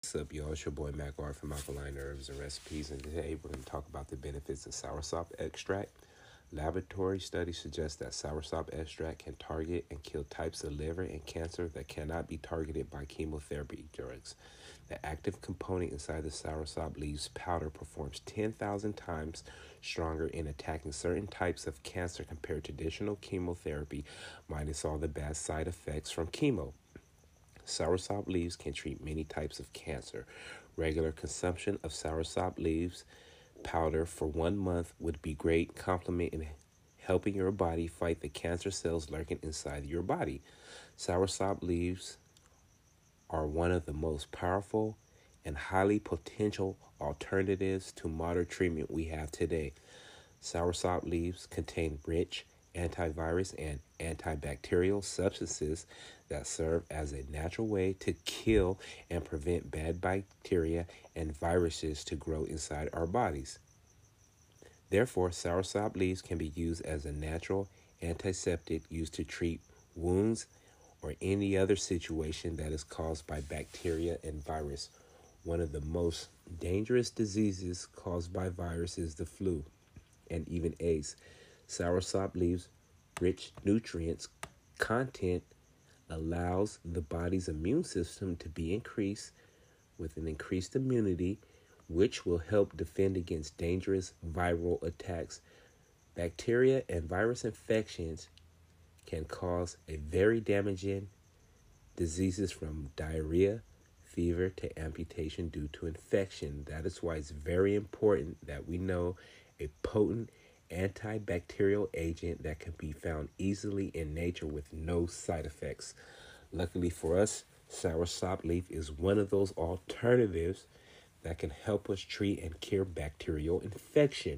What's up, y'all? It's your boy Mac Art from Alkaline Herbs and Recipes, and today we're going to talk about the benefits of soursop extract. Laboratory studies suggest that soursop extract can target and kill types of liver and cancer that cannot be targeted by chemotherapy drugs. The active component inside the soursop leaves powder performs 10,000 times stronger in attacking certain types of cancer compared to traditional chemotherapy, minus all the bad side effects from chemo. Soursop leaves can treat many types of cancer. Regular consumption of soursop leaves powder for 1 month would be great complement in helping your body fight the cancer cells lurking inside your body. Soursop leaves are one of the most powerful and highly potential alternatives to modern treatment we have today. Soursop leaves contain rich antivirus and antibacterial substances that serve as a natural way to kill and prevent bad bacteria and viruses to grow inside our bodies. Therefore, soursop leaves can be used as a natural antiseptic used to treat wounds or any other situation that is caused by bacteria and virus. One of the most dangerous diseases caused by virus is the flu and even AIDS. Soursop leaves rich nutrients content allows the body's immune system to be increased with an increased immunity, which will help defend against dangerous viral attacks. Bacteria and virus infections can cause a very damaging diseases from diarrhea, fever to amputation due to infection. That is why it's very important that we know a potent antibacterial agent that can be found easily in nature with no side effects. Luckily for us, soursop leaf is one of those alternatives that can help us treat and cure bacterial infection.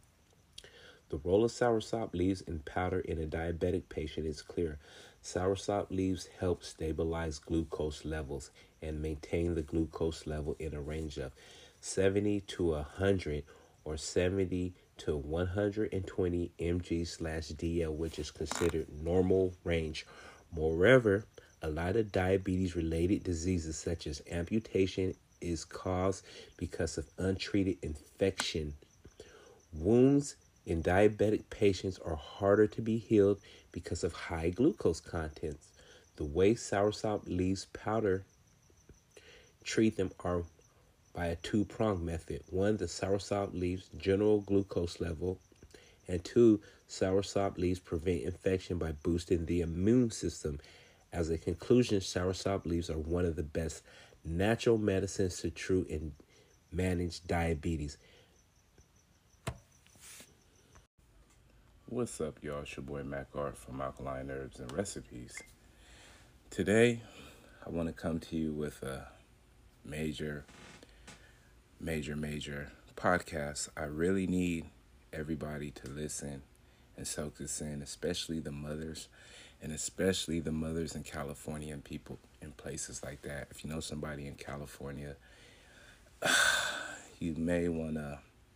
The role of soursop leaves in powder in a diabetic patient is clear. Soursop leaves help stabilize glucose levels and maintain the glucose level in a range of 70 to 100 or 70 to 120 mg/dl, which is considered normal range. Moreover, a lot of diabetes-related diseases such as amputation is caused because of untreated infection. Wounds in diabetic patients are harder to be healed because of high glucose contents. The way soursop leaves powder treat them are by a two-pronged method. One, the soursop leaves general glucose level, and two, soursop leaves prevent infection by boosting the immune system. As a conclusion, soursop leaves are one of the best natural medicines to treat and manage diabetes. What's up, y'all? It's your boy Mac Art from Alkaline Herbs and Recipes. Today, I want to come to you with a major podcast. I really need everybody to listen and soak this in, especially the mothers, and especially the mothers in California and people in places like that. If you know somebody in California, you may wanna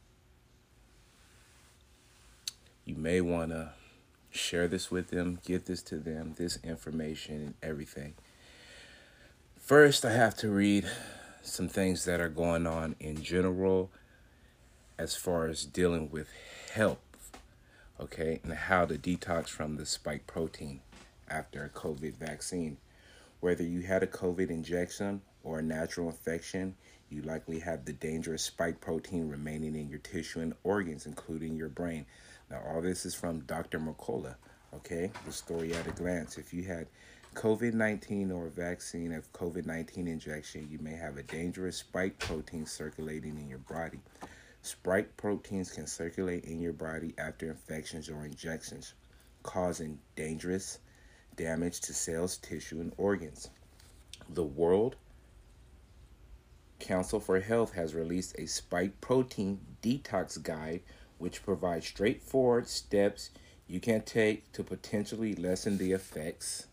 share this with them, give this to them, this information and everything. First, I have to read some things that are going on in general as far as dealing with health, okay, and how to detox from the spike protein after a COVID vaccine. Whether you had a COVID injection or a natural infection, you likely have the dangerous spike protein remaining in your tissue and organs, including your brain. Now, all this is from Dr. Mercola, okay? The story at a glance. If you had COVID-19 or a vaccine of COVID-19 injection, you may have a dangerous spike protein circulating in your body. Spike proteins can circulate in your body after infections or injections, causing dangerous damage to cells, tissue, and organs. The World Council for Health has released a spike protein detox guide, which provides straightforward steps you can take to potentially lessen the effects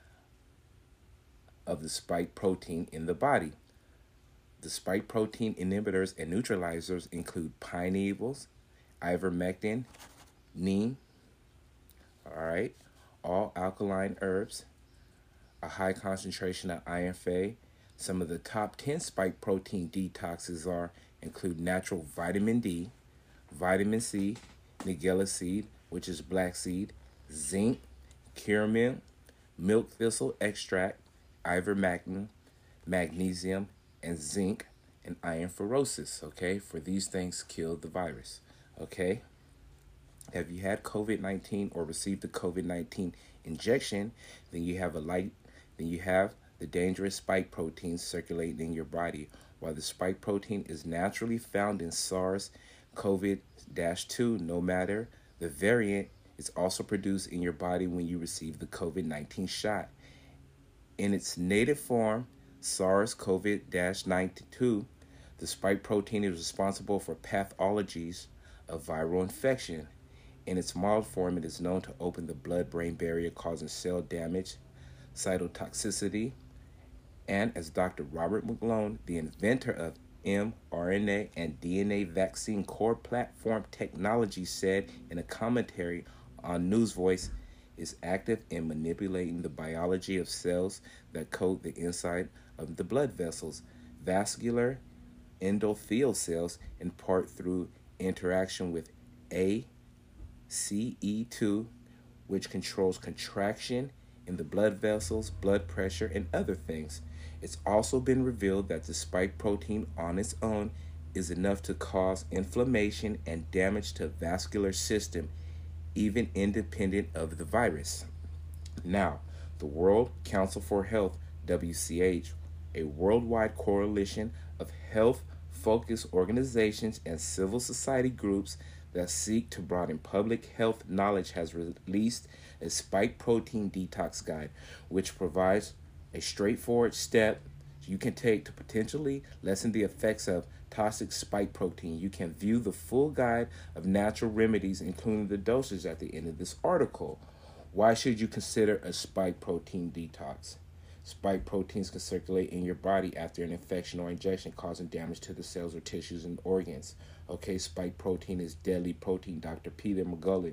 of the spike protein in the body. The spike protein inhibitors and neutralizers include pine needles, ivermectin, neem, all alkaline herbs, a high concentration of iron phe, Some of the top 10 spike protein detoxes include natural vitamin D, vitamin C, nigella seed, which is black seed, zinc, curcumin, milk thistle extract, ivermectin, magnesium, and zinc, and iron ferrosis. Okay, for these things kill the virus. Okay, have you had COVID-19 or received the COVID-19 injection? Then you have the dangerous spike proteins circulating in your body. While the spike protein is naturally found in SARS-CoV-2, no matter the variant, it's also produced in your body when you receive the COVID-19 shot. In its native form, SARS-CoV-2, the spike protein is responsible for pathologies of viral infection. In its mild form, it is known to open the blood-brain barrier, causing cell damage, cytotoxicity, and as Dr. Robert Malone, the inventor of mRNA and DNA vaccine core platform technology, said in a commentary on Newsvoice, is active in manipulating the biology of cells that coat the inside of the blood vessels, vascular endothelial cells, in part through interaction with ACE2, which controls contraction in the blood vessels, blood pressure, and other things. It's also been revealed that the spike protein on its own is enough to cause inflammation and damage to the vascular system, even independent of the virus. Now, the World Council for Health, WCH, a worldwide coalition of health-focused organizations and civil society groups that seek to broaden public health knowledge, has released a spike protein detox guide, which provides a straightforward step you can take to potentially lessen the effects of toxic spike protein. You can view the full guide of natural remedies, including the dosage, at the end of this article. Why should you consider a spike protein detox? Spike proteins can circulate in your body after an infection or injection, causing damage to the cells or tissues and organs. Okay, spike protein is deadly protein. Dr. Peter McGully,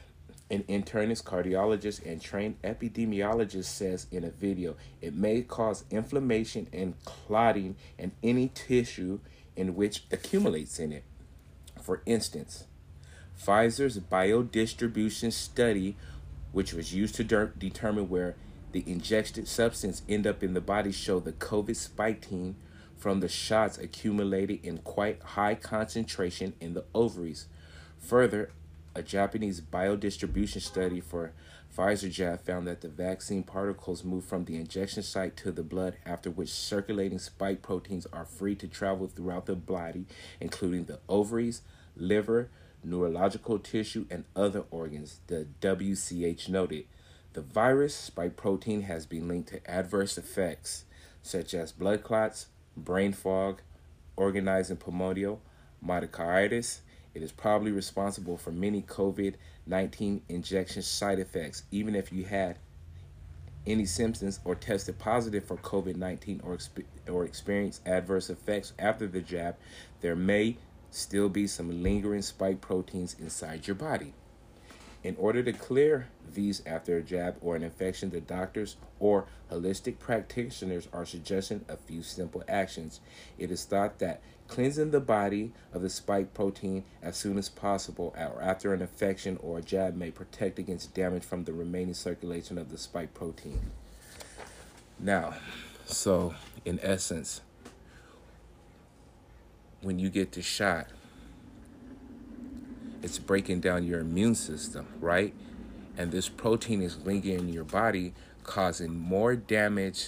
an internist, cardiologist, and trained epidemiologist, says in a video, it may cause inflammation and clotting in any tissue in which accumulates in it. For instance, Pfizer's biodistribution study, which was used to determine where the injected substance end up in the body, showed the COVID spike from the shots accumulated in quite high concentration in the ovaries. Further, a Japanese biodistribution study for Pfizer jab found that the vaccine particles move from the injection site to the blood, after which circulating spike proteins are free to travel throughout the body, including the ovaries, liver, neurological tissue, and other organs, the WCH noted. The virus spike protein has been linked to adverse effects such as blood clots, brain fog, organizing pneumonia, myocarditis. It is probably responsible for many COVID-19 injection side effects. Even if you had any symptoms or tested positive for COVID-19 or experienced adverse effects after the jab, there may still be some lingering spike proteins inside your body. In order to clear these after a jab or an infection, the doctors or holistic practitioners are suggesting a few simple actions. It is thought that cleansing the body of the spike protein as soon as possible or after an infection or a jab may protect against damage from the remaining circulation of the spike protein. Now, so in essence, when you get the shot, it's breaking down your immune system, right? And this protein is lingering in your body, causing more damage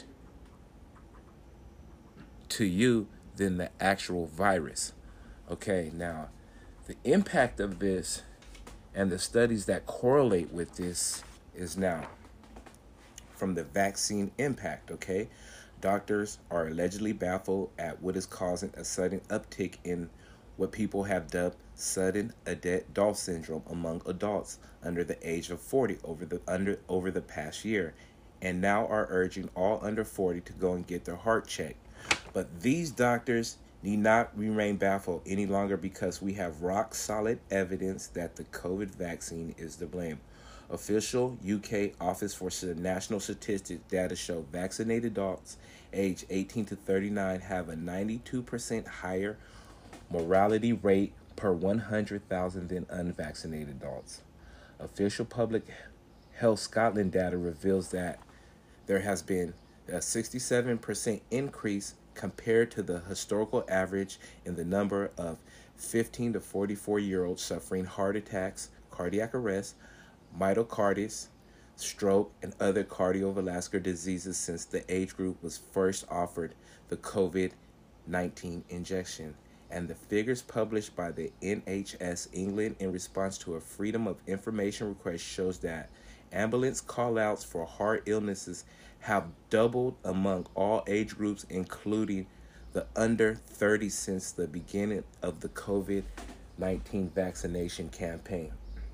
to you than the actual virus. Okay, now, the impact of this and the studies that correlate with this is now from the vaccine impact, okay? Doctors are allegedly baffled at what is causing a sudden uptick in what people have dubbed sudden adult syndrome among adults under the age of 40 over the past year, and now are urging all under 40 to go and get their heart checked. But these doctors need not remain baffled any longer, because we have rock solid evidence that the COVID vaccine is to blame. Official UK Office for National Statistics data show vaccinated adults aged 18 to 39 have a 92% higher mortality rate per 100,000 than unvaccinated adults. Official Public Health Scotland data reveals that there has been a 67% increase compared to the historical average in the number of 15 to 44-year-olds suffering heart attacks, cardiac arrest, myocarditis, stroke, and other cardiovascular diseases since the age group was first offered the COVID-19 injection. And the figures published by the NHS England in response to a Freedom of Information request shows that ambulance call-outs for heart illnesses have doubled among all age groups, including the under 30 since the beginning of the COVID-19 vaccination campaign.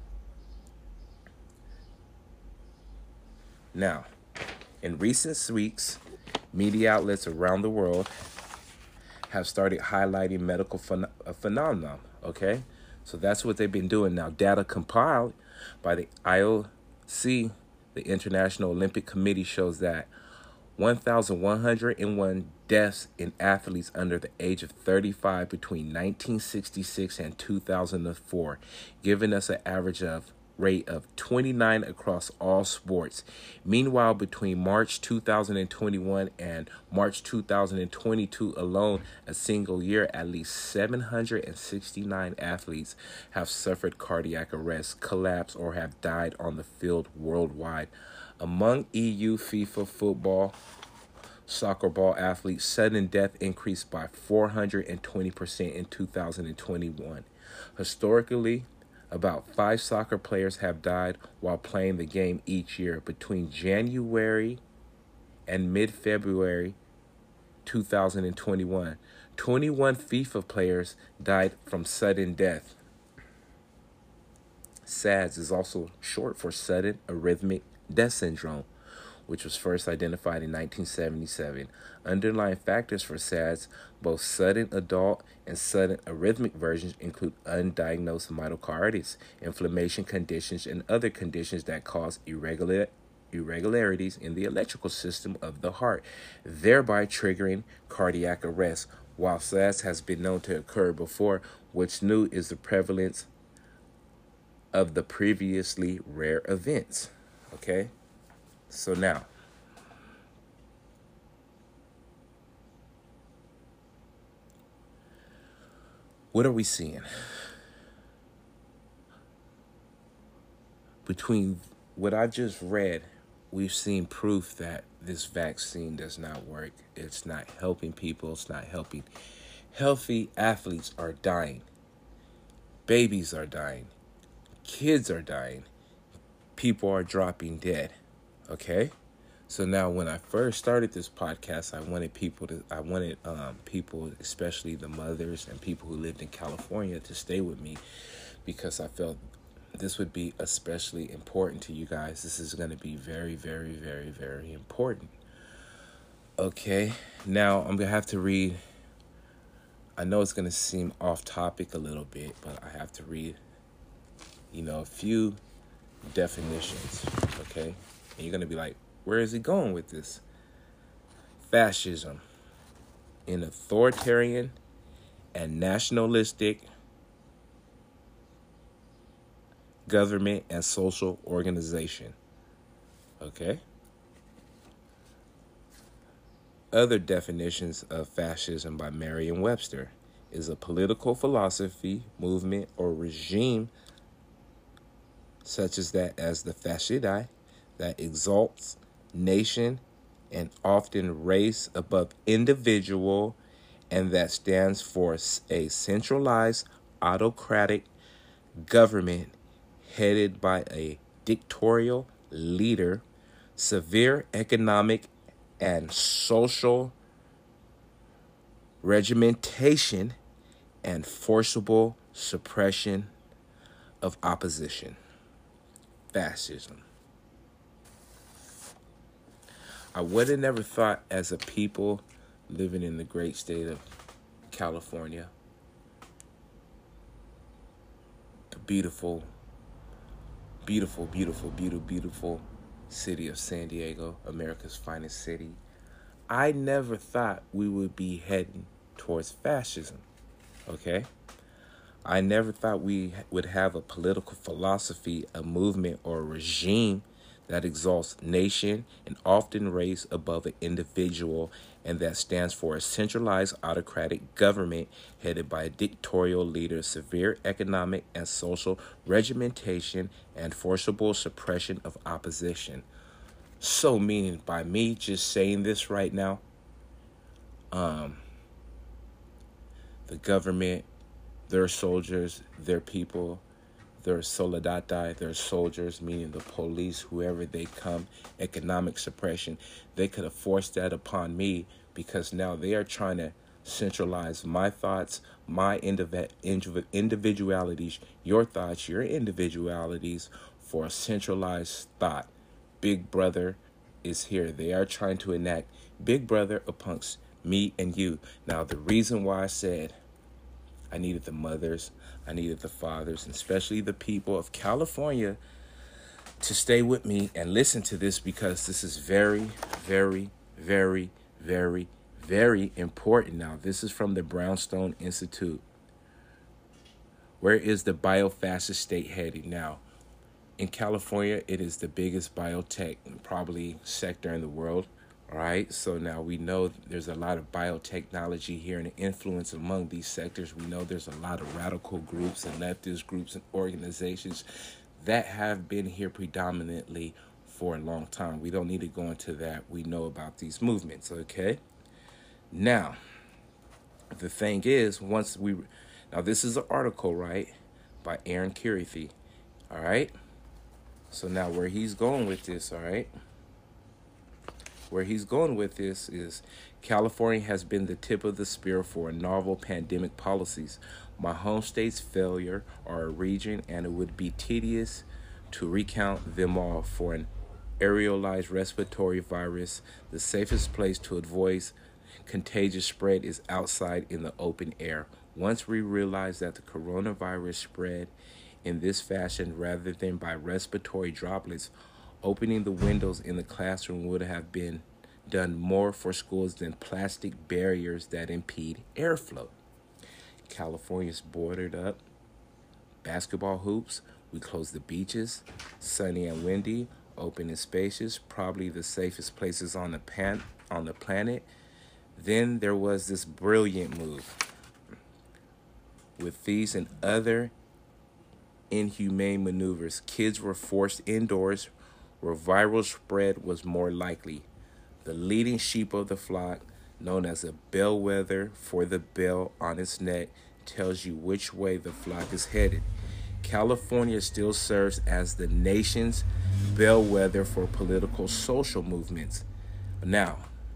Now, in recent weeks, media outlets around the world have started highlighting medical phenomena, okay? So that's what they've been doing now. Data compiled by the IOC, the International Olympic Committee, shows that 1,101 deaths in athletes under the age of 35 between 1966 and 2004, giving us an average of rate of 29 across all sports. Meanwhile, between March 2021 and March 2022 alone, a single year, at least 769 athletes have suffered cardiac arrest, collapse, or have died on the field worldwide. Among EU, FIFA, football, soccer ball athletes, sudden death increased by 420% in 2021. Historically, about 5 soccer players have died while playing the game each year. Between January and mid-February 2021, 21 FIFA players died from sudden death. SADS is also short for sudden arrhythmic death syndrome, which was first identified in 1977. Underlying factors for SADS, both sudden adult and sudden arrhythmic versions, include undiagnosed myocarditis, inflammation conditions, and other conditions that cause irregularities in the electrical system of the heart, thereby triggering cardiac arrest. While SADS has been known to occur before, what's new is the prevalence of the previously rare events. Okay? So now, what are we seeing? Between what I just read, we've seen proof that this vaccine does not work. It's not helping people. It's not helping. Healthy athletes are dying. Babies are dying. Kids are dying. People are dropping dead. Okay? So now when I first started this podcast, I wanted people, especially the mothers and people who lived in California, to stay with me, because I felt this would be especially important to you guys. This is going to be very, very, very, very important. Okay, now I'm going to have to read. I know it's going to seem off topic a little bit, but I have to read, a few definitions, okay? And you're going to be like, where is he going with this? Fascism, an authoritarian and nationalistic government and social organization. Okay? Other definitions of fascism by Merriam-Webster is a political philosophy, movement, or regime such as the fascisti that exalts nation and often race above individual, and that stands for a centralized autocratic government headed by a dictatorial leader, severe economic and social regimentation, and forcible suppression of opposition. Fascism. I would have never thought, as a people living in the great state of California, the beautiful Beautiful, beautiful, beautiful, beautiful city of San Diego, America's finest city. I never thought we would be heading towards fascism, okay? I never thought we would have a political philosophy, a movement, or a regime that exalts nation and often race above an individual, and that stands for a centralized autocratic government headed by a dictatorial leader, severe economic and social regimentation, and forcible suppression of opposition. So, meaning by me just saying this right now, the government, their soldiers, their people, their soldati, their soldiers, meaning the police, whoever they come, economic suppression, they could have forced that upon me because now they are trying to centralize my thoughts, my individualities, your thoughts, your individualities for a centralized thought. Big Brother is here. They are trying to enact Big Brother amongst me and you. Now, the reason why I said I needed the mothers, I needed the fathers, and especially the people of California to stay with me and listen to this, because this is very, very, very, very, very important. Now, this is from the Brownstone Institute. Where is the biofascist state heading now? In California, it is the biggest biotech probably sector in the world. All right, so now we know there's a lot of biotechnology here and influence among these sectors. We know there's a lot of radical groups and leftist groups and organizations that have been here predominantly for a long time. We don't need to go into that. We know about these movements, okay? Now, the thing is, now this is an article, right, by Aaron Kirithy, all right? So now where he's going with this, all right? Where he's going with this is California has been the tip of the spear for novel pandemic policies. My home state's failure are a region, and it would be tedious to recount them all. For an aerialized respiratory virus, the safest place to avoid contagious spread is outside in the open air. Once we realize that the coronavirus spread in this fashion rather than by respiratory droplets, opening the windows in the classroom would have been done more for schools than plastic barriers that impede airflow. California's boarded up basketball hoops. We close the beaches, sunny and windy, open and spacious, probably the safest places on the planet. Then there was this brilliant move. With these and other inhumane maneuvers, kids were forced indoors where viral spread was more likely. The leading sheep of the flock, known as a bellwether for the bell on its neck, tells you which way the flock is headed. California still serves as the nation's bellwether for political social movements. Now,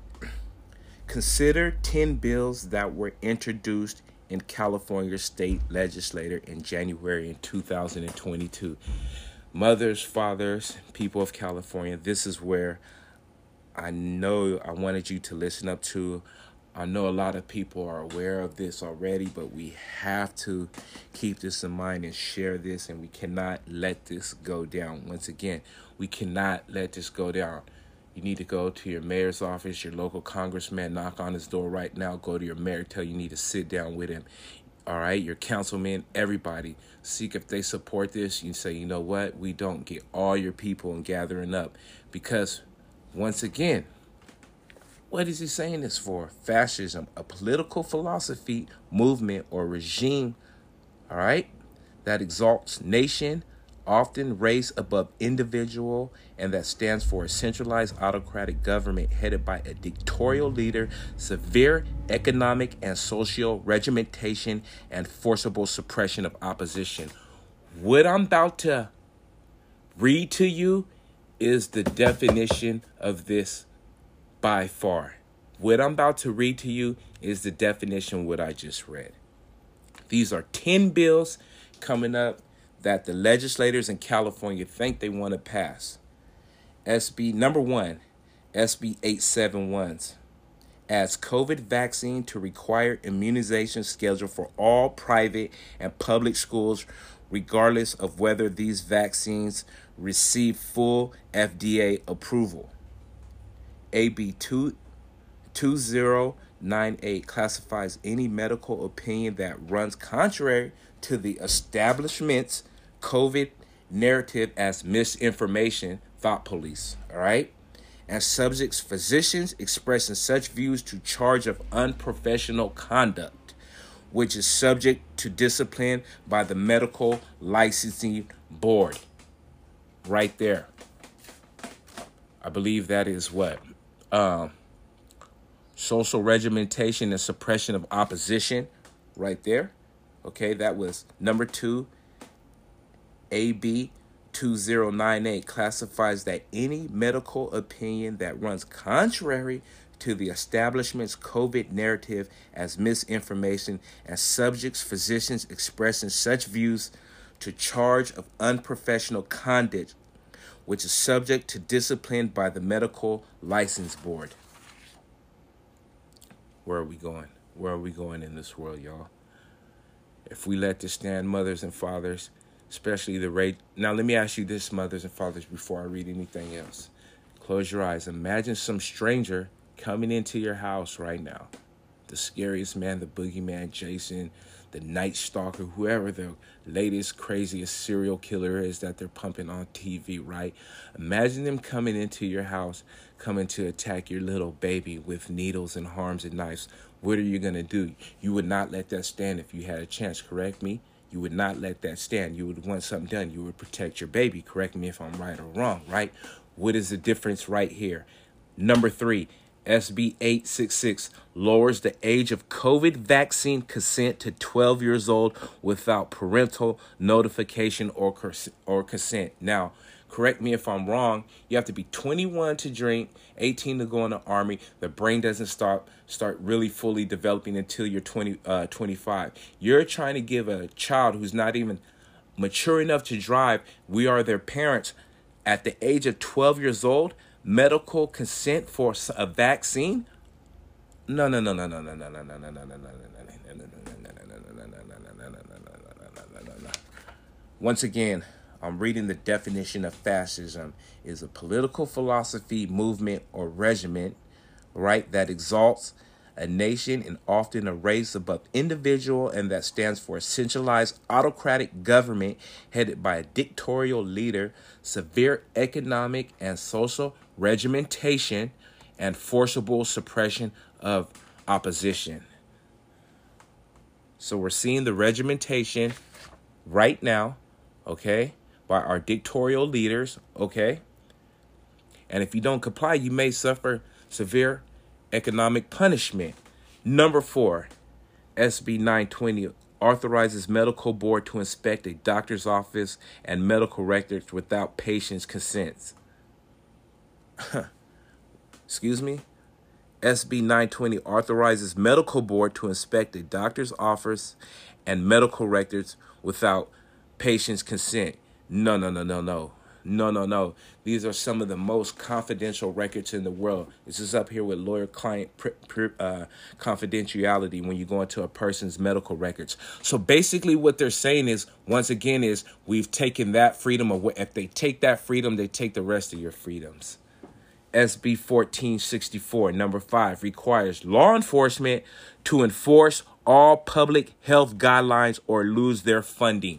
consider 10 bills that were introduced in California state legislature in January in 2022. Mothers, fathers, people of California, this is where I know I wanted you to listen up to. I know a lot of people are aware of this already, but we have to keep this in mind and share this, and we cannot let this go down. Once again, we cannot let this go down. You need to go to your mayor's office, your local congressman, knock on his door right now, go to your mayor, tell you need to sit down with him. All right, your councilman, everybody, seek if they support this. You say, you know what, we don't get all your people and gathering up. Because, once again, what is he saying this for? Fascism, a political philosophy, movement, or regime, all right, that exalts nation, often race above individual, and that stands for a centralized autocratic government headed by a dictatorial leader, severe economic and social regimentation, and forcible suppression of opposition. What I'm about to read to you is the definition of this by far. What I'm about to read to you is the definition of what I just read. These are 10 bills coming up that the legislators in California think they want to pass. SB number 1, SB 871 adds COVID vaccine to required immunization schedule for all private and public schools regardless of whether these vaccines receive full FDA approval. AB 2098 classifies any medical opinion that runs contrary to the establishment's COVID narrative as misinformation, thought police, all right? And subjects physicians expressing such views to charge of unprofessional conduct, which is subject to discipline by the Medical Licensing Board. Right there. I believe that is what? Social regimentation and suppression of opposition. Right there. Okay, that was number 2. AB 2098 classifies that any medical opinion that runs contrary to the establishment's COVID narrative as misinformation, and subjects physicians expressing such views to charge of unprofessional conduct, which is subject to discipline by the Medical License Board. Where are we going? Where are we going in this world, y'all? If we let this stand, mothers and fathers, especially the rage. Now, let me ask you this, mothers and fathers, before I read anything else. Close your eyes. Imagine some stranger coming into your house right now. The scariest man, the boogeyman, Jason, the Night Stalker, whoever the latest, craziest serial killer is that they're pumping on TV, right? Imagine them coming into your house, coming to attack your little baby with needles and harms and knives. What are you going to do? You would not let that stand if you had a chance, correct me? You would not let that stand. You would want something done. You would protect your baby. Correct me if I'm right or wrong, right? What is the difference right here? Number 3, SB 866 lowers the age of COVID vaccine consent to 12 years old without parental notification or consent. Now, correct me if I'm wrong. You have to be 21 to drink, 18 to go in the Army. The brain doesn't start really fully developing until you're 25. You're trying to give a child who's not even mature enough to drive, we are their parents, at the age of 12 years old, medical consent for a vaccine? No. Once again, I'm reading the definition of fascism is a political philosophy, movement, or regiment, right, that exalts a nation and often a race above individual, and that stands for a centralized autocratic government headed by a dictatorial leader, severe economic and social regimentation, and forcible suppression of opposition. So we're seeing the regimentation right now, okay, by our dictatorial leaders, okay? And if you don't comply, you may suffer severe economic punishment. Number 4, SB 920 authorizes medical board to inspect a doctor's office and medical records without patient's consent. Excuse me? SB 920 authorizes medical board to inspect a doctor's office and medical records without patient's consent. No. These are some of the most confidential records in the world. This is up here with lawyer-client confidentiality when you go into a person's medical records. So basically what they're saying is, once again, is we've taken that freedom away. If they take that freedom, they take the rest of your freedoms. SB 1464, number 5, requires law enforcement to enforce all public health guidelines or lose their funding.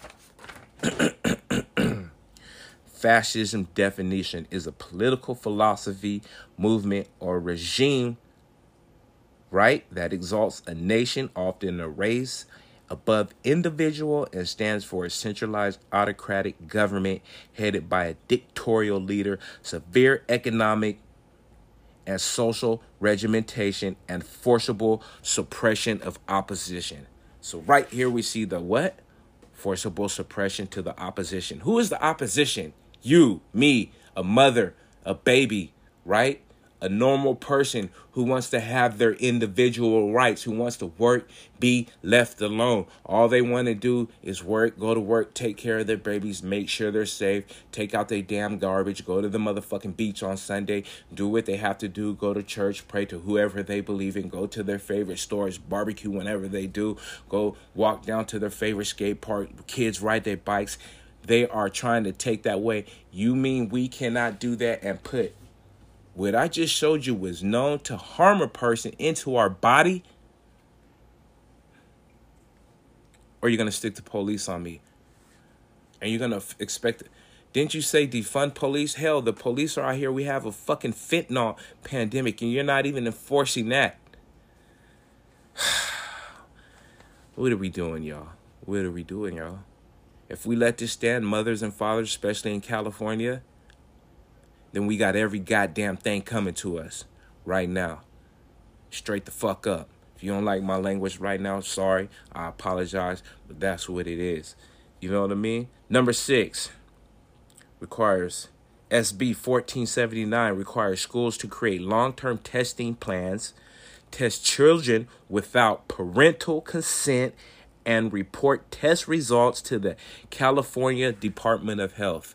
Fascism definition is a political philosophy, movement, or regime, right, that exalts a nation, often a race, above individual, and stands for a centralized autocratic government headed by a dictatorial leader, severe economic and social regimentation, and forcible suppression of opposition. So right here we see the what? Forcible suppression to the opposition. Who is the opposition? You, me, a mother, a baby, right? A normal person who wants to have their individual rights, who wants to work, be left alone. All they want to do is work, go to work, take care of their babies, make sure they're safe, take out their damn garbage, go to the motherfucking beach on Sunday, do what they have to do, go to church, pray to whoever they believe in, go to their favorite stores, barbecue whenever they do, go walk down to their favorite skate park, kids ride their bikes. They are trying to take that away. You mean we cannot do that and put what I just showed you was known to harm a person into our body? Or you're going to stick to police on me? And you're going to expect... Didn't you say defund police? Hell, the police are out here. We have a fucking fentanyl pandemic, and you're not even enforcing that. What are we doing, y'all? What are we doing, y'all? If we let this stand, mothers and fathers, especially in California, then we got every goddamn thing coming to us right now. Straight the fuck up. If you don't like my language right now, sorry. I apologize, but that's what it is. You know what I mean? Number 6 requires SB 1479 requires schools to create long-term testing plans, test children without parental consent, and report test results to the California Department of Health.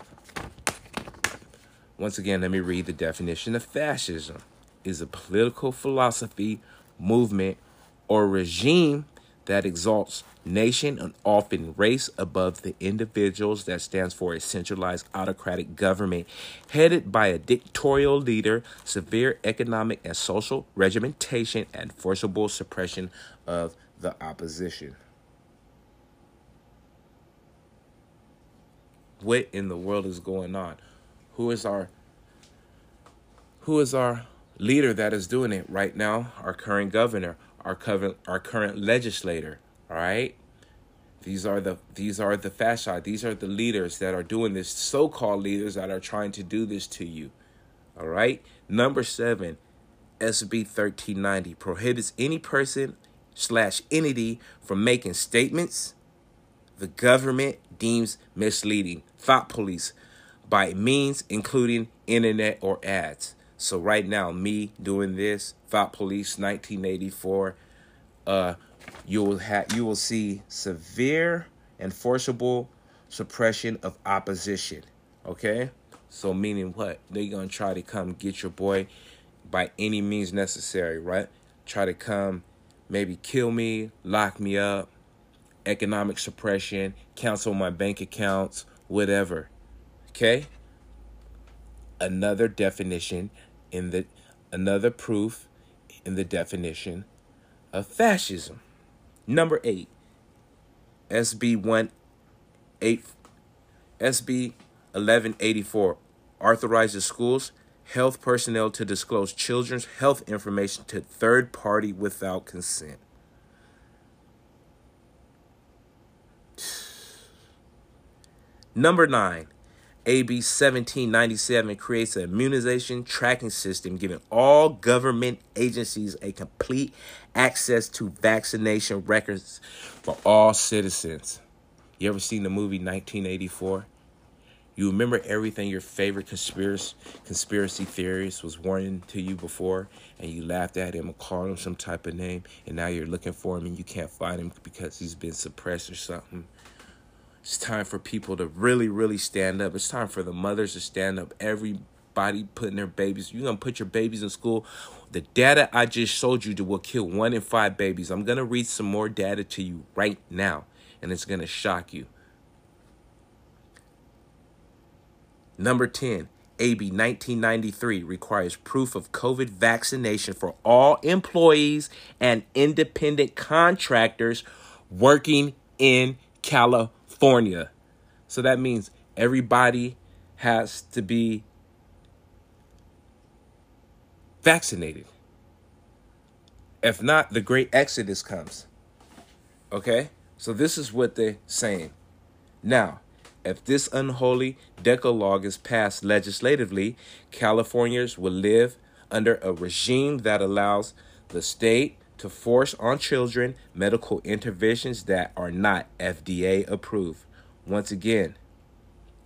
Once again, let me read the definition of fascism. Is a political philosophy, movement, or regime that exalts nation and often race above the individuals, that stands for a centralized autocratic government headed by a dictatorial leader, severe economic and social regimentation, and forcible suppression of the opposition. What in the world is going on? Who is our leader that is doing it right now? Our current governor, our current legislator. All right. These are the fasci. These are the leaders that are doing this. So-called leaders that are trying to do this to you. All right. Number 7, SB 1390 prohibits any person / entity from making statements the government deems misleading, thought police, by means including internet or ads. So right now, me doing this, Thought Police 1984, you will see severe and forcible suppression of opposition. Okay? So meaning what? They're going to try to come get your boy by any means necessary, right? Try to come maybe kill me, lock me up, economic suppression, cancel my bank accounts, whatever. Okay? Another definition another proof in the definition of fascism. Number 8, SB 1184 authorizes schools, health personnel to disclose children's health information to third party without consent. Number 9, AB 1797 creates an immunization tracking system giving all government agencies a complete access to vaccination records for all citizens. You ever seen the movie 1984? You remember everything your favorite conspiracy theorist was warning to you before, and you laughed at him or called him some type of name, and now you're looking for him and you can't find him because he's been suppressed or something. It's time for people to really, really stand up. It's time for the mothers to stand up. Everybody putting their babies. You're going to put your babies in school. The data I just showed you will kill 1 in 5 babies. I'm going to read some more data to you right now, and it's going to shock you. Number 10, AB 1993 requires proof of COVID vaccination for all employees and independent contractors working in California. So that means everybody has to be vaccinated. If not, the great exodus comes. Okay? So this is what they're saying. Now, if this unholy decalogue is passed legislatively, Californians will live under a regime that allows the state to force on children medical interventions that are not FDA approved. Once again,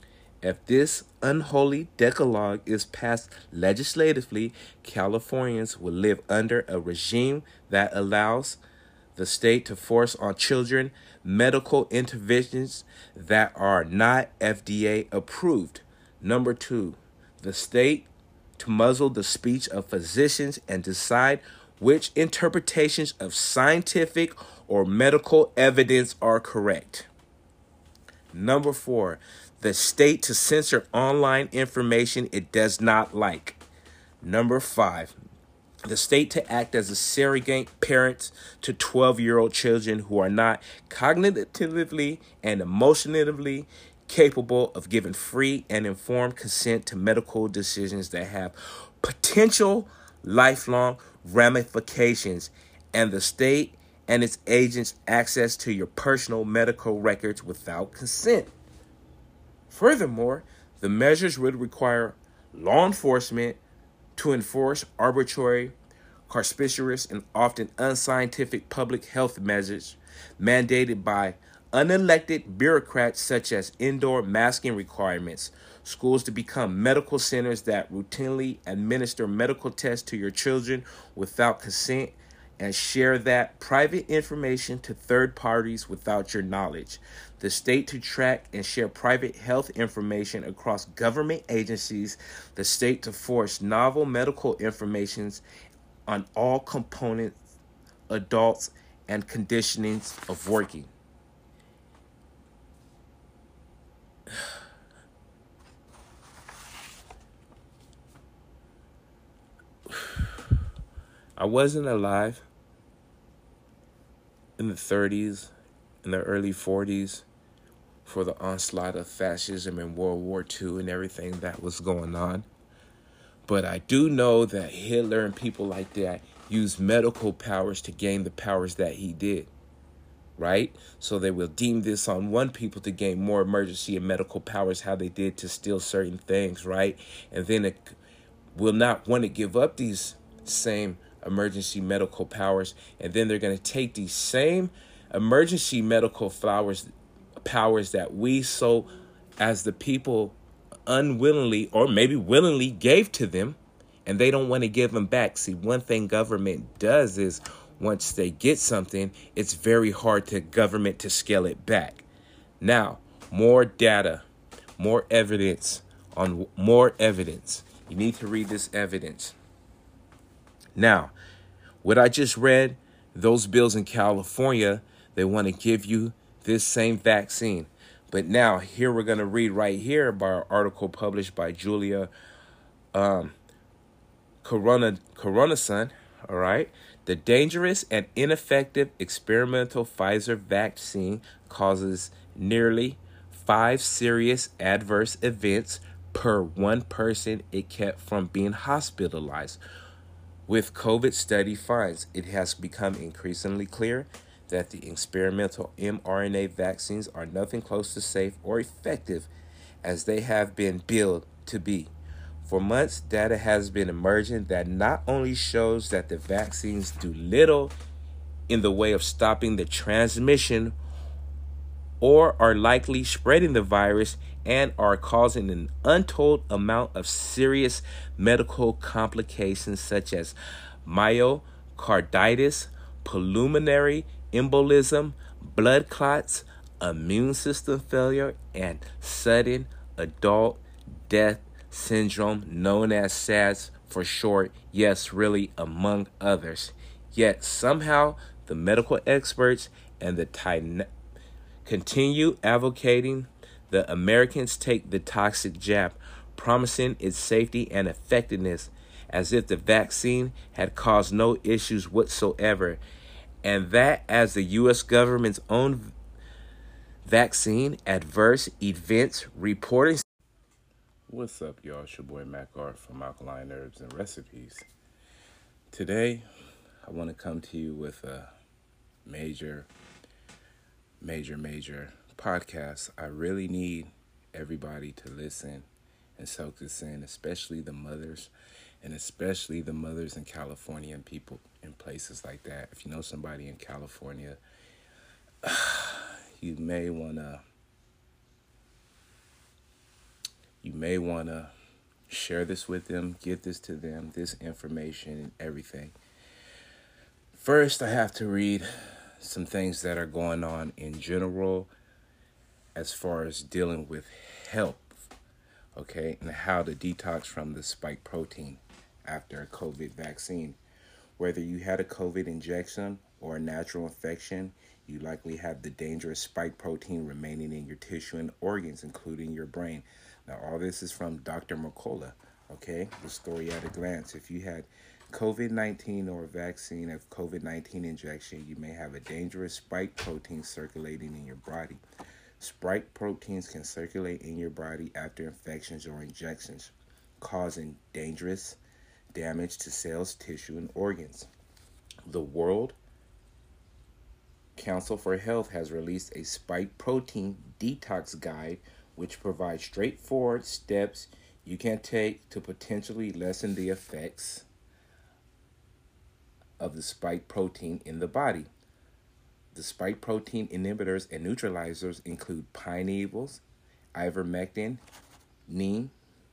If this unholy decalogue is passed legislatively, Californians will live under a regime that allows the state to force on children medical interventions that are not FDA approved. Number two, the state to muzzle the speech of physicians and decide which interpretations of scientific or medical evidence are correct. Number four, the state to censor online information it does not like. Number five, the state to act as a surrogate parent to 12-year-old children who are not cognitively and emotionally capable of giving free and informed consent to medical decisions that have potential lifelong ramifications, and the state and its agents access to your personal medical records without consent. Furthermore, the measures would require law enforcement to enforce arbitrary, capricious, and often unscientific public health measures mandated by unelected bureaucrats, such as indoor masking requirements, schools to become medical centers that routinely administer medical tests to your children without consent and share that private information to third parties without your knowledge. The state to track and share private health information across government agencies. The state to force novel medical information on all components, adults, and conditionings of working. I wasn't alive in the 30s, in the early 40s, for the onslaught of fascism in World War II and everything that was going on. But I do know that Hitler and people like that used medical powers to gain the powers that he did, right? So they will deem this on one people to gain more emergency and medical powers, how they did to steal certain things, right? And then it will not want to give up these same emergency medical powers, and then they're going to take these same emergency medical powers that we so as the people unwillingly or maybe willingly gave to them, and they don't want to give them back. See, one thing government does is once they get something, it's very hard to government to scale it back. Now, more data, more evidence on more evidence. You need to read this evidence. Now, what I just read, those bills in California, they want to give you this same vaccine. But now, here we're going to read right here by an article published by Julia Coronason, all right? The dangerous and ineffective experimental Pfizer vaccine causes nearly 5 serious adverse events per one person it kept from being hospitalized. With COVID study finds, it has become increasingly clear that the experimental mRNA vaccines are nothing close to safe or effective as they have been billed to be. For months, data has been emerging that not only shows that the vaccines do little in the way of stopping the transmission or are likely spreading the virus and are causing an untold amount of serious medical complications such as myocarditis, pulmonary embolism, blood clots, immune system failure, and sudden adult death syndrome known as SADS for short, yes, really, among others. Yet somehow the medical experts and the continue advocating the Americans take the toxic jab, promising its safety and effectiveness as if the vaccine had caused no issues whatsoever, and that as the U.S. government's own vaccine adverse events reporting. What's up, y'all? It's your boy Mac Art from Alkaline Herbs and Recipes. Today, I want to come to you with a major podcast. I really need everybody to listen and soak this in, especially the mothers, and especially the mothers in California and people in places like that. If you know somebody in California, you may want to You may want to share this with them, give this to them, this information and everything. First, I have to read some things that are going on in general as far as dealing with health, okay, and how to detox from the spike protein after a COVID vaccine. Whether you had a COVID injection or a natural infection, you likely have the dangerous spike protein remaining in your tissue and organs, including your brain. Now, all this is from Dr. Mercola, okay? The story at a glance. If you had COVID-19 or a vaccine of COVID-19 injection, you may have a dangerous spike protein circulating in your body. Spike proteins can circulate in your body after infections or injections, causing dangerous damage to cells, tissue, and organs. The World Council for Health has released a spike protein detox guide, which provides straightforward steps you can take to potentially lessen the effects of the spike protein in the body. The spike protein inhibitors and neutralizers include pine needles, ivermectin, neem,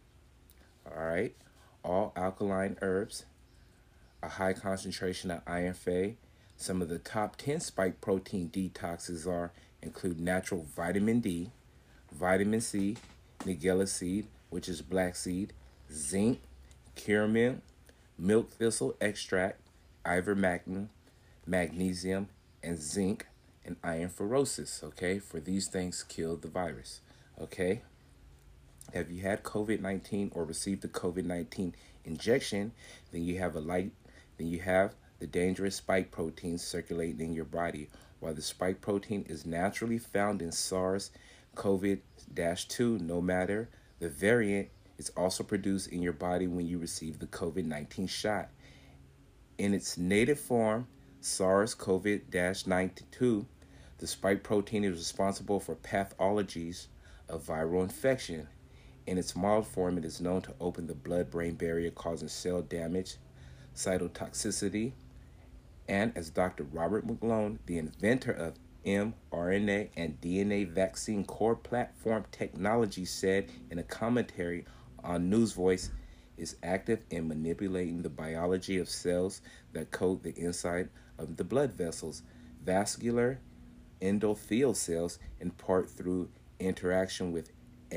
all alkaline herbs, a high concentration of iron Fe. Some of the top 10 spike protein detoxes include natural vitamin D, vitamin C, nigella seed, which is black seed, zinc, curcumin, milk thistle extract, ivermectin, magnesium, and zinc, and iron ferrosis, okay? For these things kill the virus, okay? Have you had COVID-19 or received the COVID-19 injection, then you have the dangerous spike proteins circulating in your body. While the spike protein is naturally found in SARS-CoV-2, no matter the variant, it's also produced in your body when you receive the COVID-19 shot. In its native form, SARS-CoV-2, the spike protein is responsible for pathologies of viral infection. In its mild form, it is known to open the blood-brain barrier, causing cell damage, cytotoxicity, and as Dr. Robert Malone, the inventor of mRNA and DNA vaccine core platform technology, said in a commentary on Newsvoice, is active in manipulating the biology of cells that coat the inside of the blood vessels, vascular endothelial cells, in part through interaction with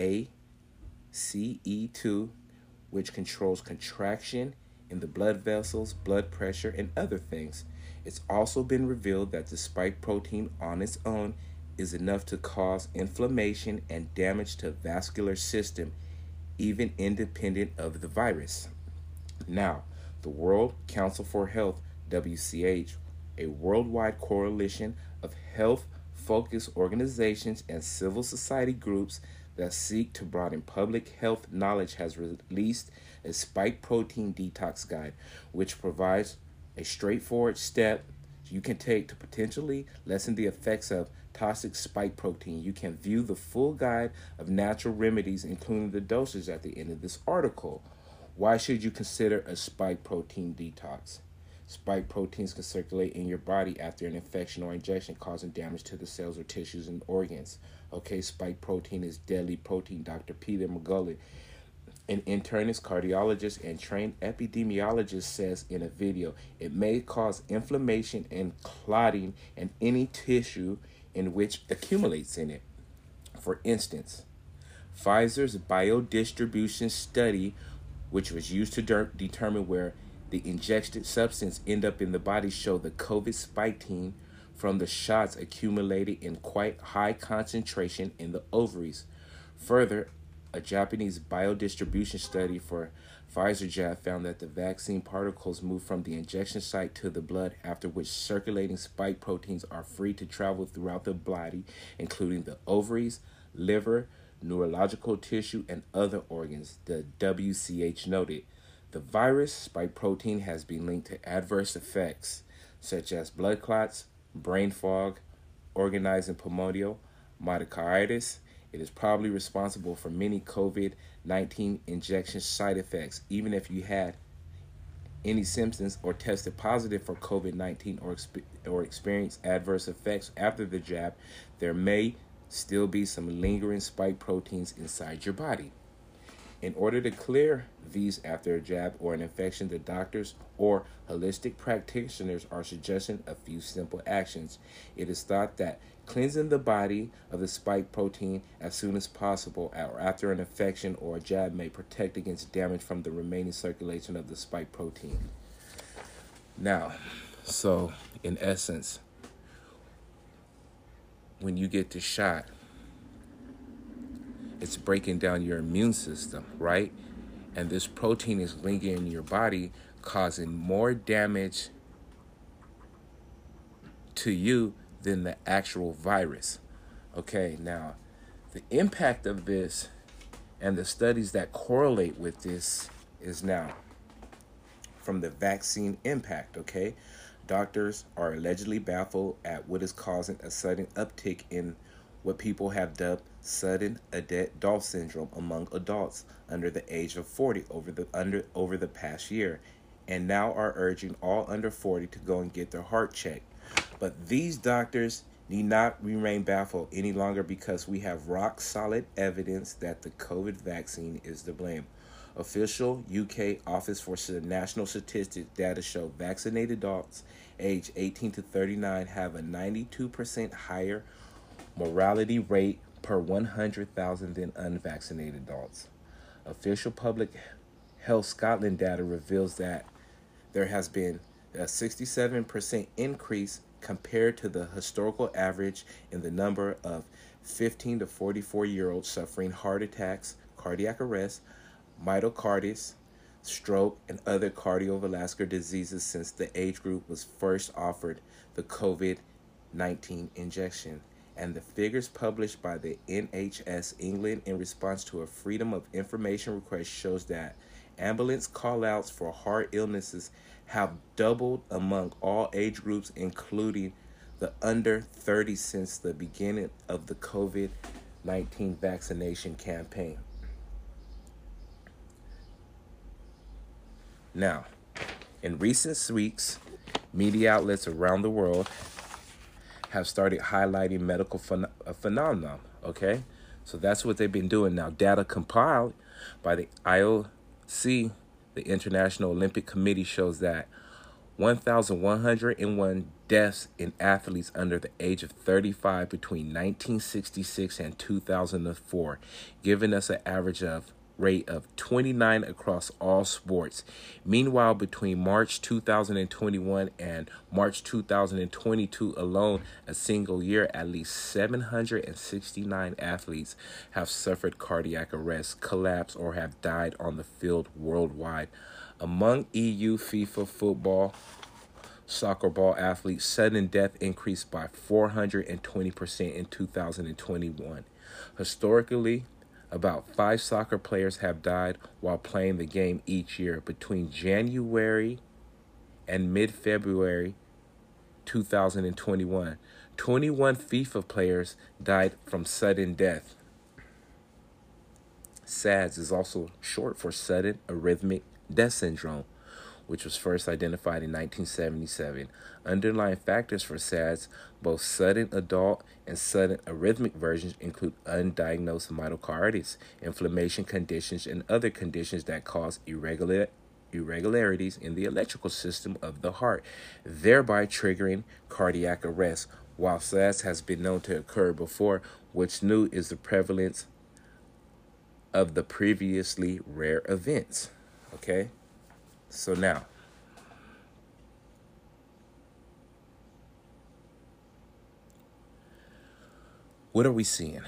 ACE2, which controls contraction in the blood vessels, blood pressure, and other things. It's also been revealed that the spike protein on its own is enough to cause inflammation and damage to the vascular system, even independent of the virus. Now, the World Council for Health, WCH, a worldwide coalition of health-focused organizations and civil society groups that seek to broaden public health knowledge, has released a spike protein detox guide, which provides a straightforward step you can take to potentially lessen the effects of toxic spike protein. You can view the full guide of natural remedies, including the dosage, at the end of this article. Why should you consider a spike protein detox? Spike proteins can circulate in your body after an infection or injection, causing damage to the cells or tissues and organs. Okay, spike protein is deadly protein. Dr. Peter McGully, an internist, cardiologist, and trained epidemiologist, says in a video, it may cause inflammation and clotting in any tissue in which accumulates in it. For instance, Pfizer's biodistribution study, which was used to determine where the injected substance end up in the body, showed the COVID spike protein from the shots accumulated in quite high concentration in the ovaries. Further, a Japanese biodistribution study for Pfizer jab found that the vaccine particles move from the injection site to the blood, after which circulating spike proteins are free to travel throughout the body, including the ovaries, liver, neurological tissue, and other organs, the WCH noted. The virus spike protein has been linked to adverse effects such as blood clots, brain fog, organizing pneumonia, myocarditis. It is probably responsible for many COVID-19 injection side effects. Even if you had any symptoms or tested positive for COVID-19 or experienced adverse effects after the jab, there may still be some lingering spike proteins inside your body. In order to clear these after a jab or an infection, the doctors or holistic practitioners are suggesting a few simple actions. It is thought that cleansing the body of the spike protein as soon as possible or after an infection or a jab may protect against damage from the remaining circulation of the spike protein. Now, so in essence, when you get the shot, it's breaking down your immune system, right? And this protein is lingering in your body, causing more damage to you than the actual virus. Okay, now, the impact of this and the studies that correlate with this is now from the vaccine impact, okay? Doctors are allegedly baffled at what is causing a sudden uptick in what people have dubbed sudden adult syndrome among adults under the age of 40 over the past year, and now are urging all under 40 to go and get their heart checked. But these doctors need not remain baffled any longer because we have rock solid evidence that the COVID vaccine is to blame. Official UK Office for National Statistics data show vaccinated adults aged 18 to 39 have a 92% higher mortality rate per 100,000 than unvaccinated adults. Official Public Health Scotland data reveals that there has been a 67% increase compared to the historical average in the number of 15 to 44-year-olds suffering heart attacks, cardiac arrest, myocarditis, stroke, and other cardiovascular diseases since the age group was first offered the COVID-19 injection. And the figures published by the NHS England in response to a Freedom of Information request shows that ambulance call-outs for heart illnesses have doubled among all age groups, including the under 30 since the beginning of the COVID-19 vaccination campaign. Now, in recent weeks, media outlets around the world have started highlighting medical phenomena, okay? So that's what they've been doing now. Data compiled by the IOC, the International Olympic Committee, shows that 1,101 deaths in athletes under the age of 35 between 1966 and 2004, giving us an average of rate of 29 across all sports. Meanwhile, between March 2021 and March 2022 alone, a single year, at least 769 athletes have suffered cardiac arrest, collapse, or have died on the field worldwide. Among EU, FIFA, football, soccer ball athletes, sudden death increased by 420% in 2021. Historically, about 5 soccer players have died while playing the game each year between January and mid-February 2021. 21 FIFA players died from sudden death. SADS is also short for sudden arrhythmic death syndrome, which was first identified in 1977. Underlying factors for SADS, both sudden adult and sudden arrhythmic versions, include undiagnosed myocarditis, inflammation conditions, and other conditions that cause irregularities in the electrical system of the heart, thereby triggering cardiac arrest. While SADS has been known to occur before, what's new is the prevalence of the previously rare events. Okay? So now, what are we seeing?